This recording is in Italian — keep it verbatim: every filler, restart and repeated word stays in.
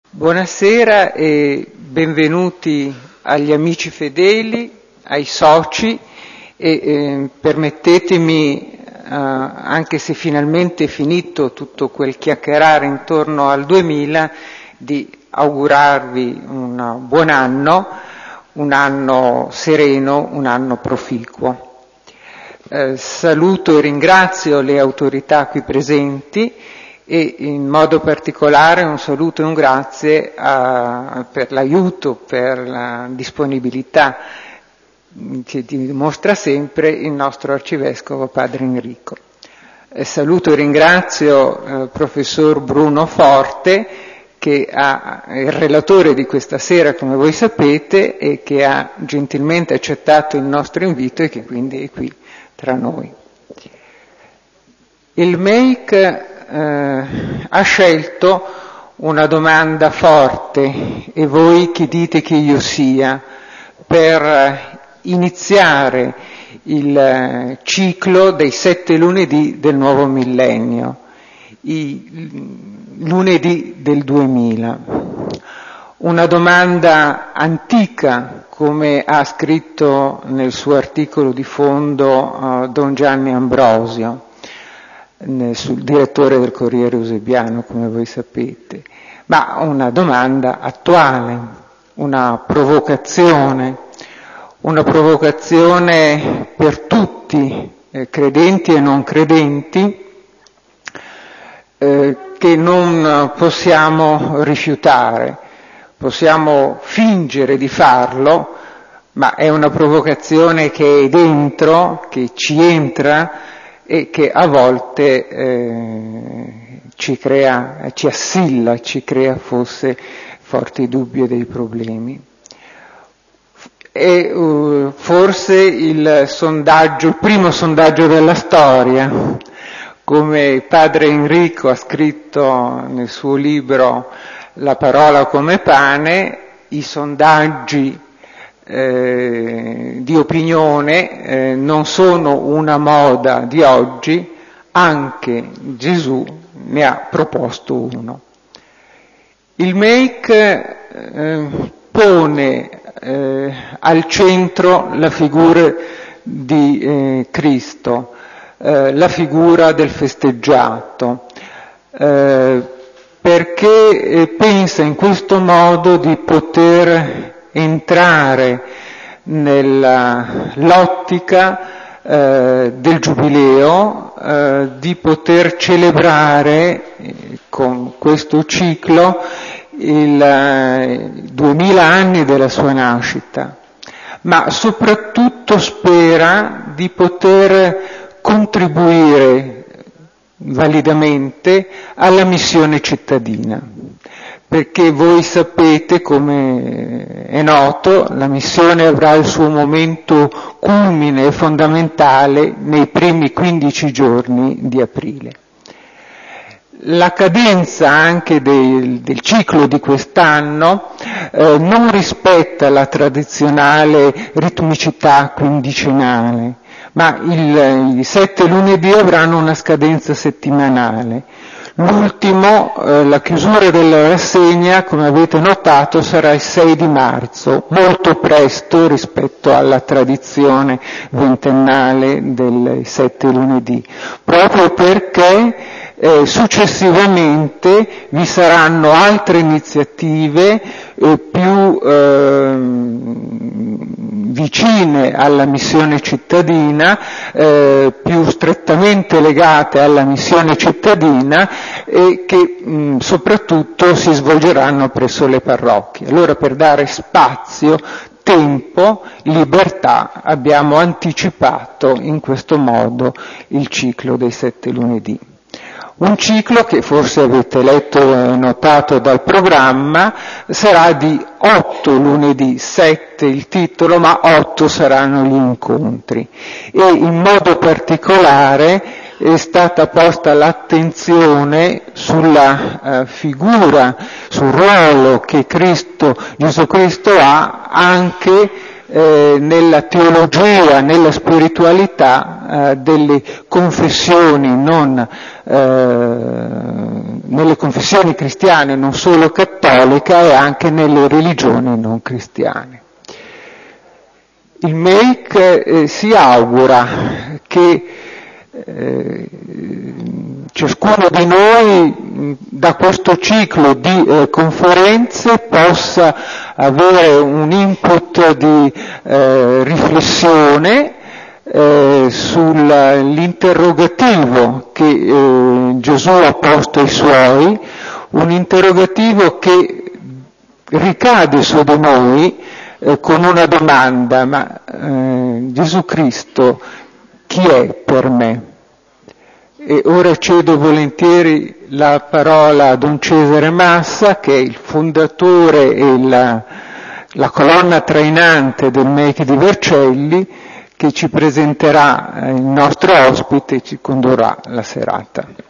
Buonasera e benvenuti agli amici fedeli, ai soci e eh, permettetemi, eh, anche se finalmente è finito tutto quel chiacchierare intorno al duemila, di augurarvi un buon anno, un anno sereno, un anno proficuo. Eh, saluto e ringrazio le autorità qui presenti e in modo particolare un saluto e un grazie a, per l'aiuto, per la disponibilità che dimostra sempre il nostro arcivescovo Padre Enrico. Eh, saluto e ringrazio il eh, professor Bruno Forte, che ha, è il relatore di questa sera, come voi sapete, e che ha gentilmente accettato il nostro invito e che quindi è qui tra noi. Il M E I C eh, ha scelto una domanda forte, e voi chi dite che io sia, per iniziare il ciclo dei sette lunedì del nuovo millennio, i lunedì del duemila. Una domanda antica, come ha scritto nel suo articolo di fondo uh, Don Gianni Ambrosio, nel, sul direttore del Corriere Eusebiano, come voi sapete, ma una domanda attuale, una provocazione, una provocazione per tutti, eh, credenti e non credenti, eh, che non possiamo rifiutare. Possiamo fingere di farlo, ma è una provocazione che è dentro, che ci entra e che a volte eh, ci crea, ci assilla, ci crea forse forti dubbi e dei problemi. È uh, forse il sondaggio, il primo sondaggio della storia, come Padre Enrico ha scritto nel suo libro La parola come pane. I sondaggi eh, di opinione eh, non sono una moda di oggi, anche Gesù ne ha proposto uno. Il M E I C eh, pone eh, al centro la figura di eh, Cristo, eh, la figura del festeggiato, eh, perché pensa in questo modo di poter entrare nella l'ottica eh, del giubileo, eh, di poter celebrare eh, con questo ciclo il eh, duemila anni della sua nascita, ma soprattutto spera di poter contribuire validamente alla missione cittadina, perché voi sapete, come è noto, la missione avrà il suo momento culmine e fondamentale nei primi quindici giorni di aprile. La cadenza anche del, del ciclo di quest'anno eh, non rispetta la tradizionale ritmicità quindicinale, ma il, i sette lunedì avranno una scadenza settimanale. L'ultimo, eh, la chiusura della rassegna, come avete notato, sarà il sei di marzo, molto presto rispetto alla tradizione ventennale dei sette lunedì, proprio perché eh, successivamente vi saranno altre iniziative eh, più eh, vicine alla missione cittadina, eh, più strettamente legate alla missione cittadina e che mh, soprattutto si svolgeranno presso le parrocchie. Allora, per dare spazio, tempo, libertà, abbiamo anticipato in questo modo il ciclo dei sette lunedì. Un ciclo che forse avete letto e notato dal programma sarà di otto lunedì, sette il titolo, ma otto saranno gli incontri. E in modo particolare è stata posta l'attenzione sulla uh, figura, sul ruolo che Cristo, Gesù Cristo ha anche eh, nella teologia, nella spiritualità eh, delle confessioni non, eh, nelle confessioni cristiane, non solo cattolica, e anche nelle religioni non cristiane. Il M E I C eh, si augura che eh, ciascuno di noi da questo ciclo di eh, conferenze possa avere un input di eh, riflessione eh, sull'interrogativo che eh, Gesù ha posto ai suoi, un interrogativo che ricade su di noi eh, con una domanda: ma eh, Gesù Cristo chi è per me? E ora cedo volentieri la parola a Don Cesare Massa, che è il fondatore e la, la colonna trainante del M E I C di Vercelli, che ci presenterà il nostro ospite e ci condurrà la serata.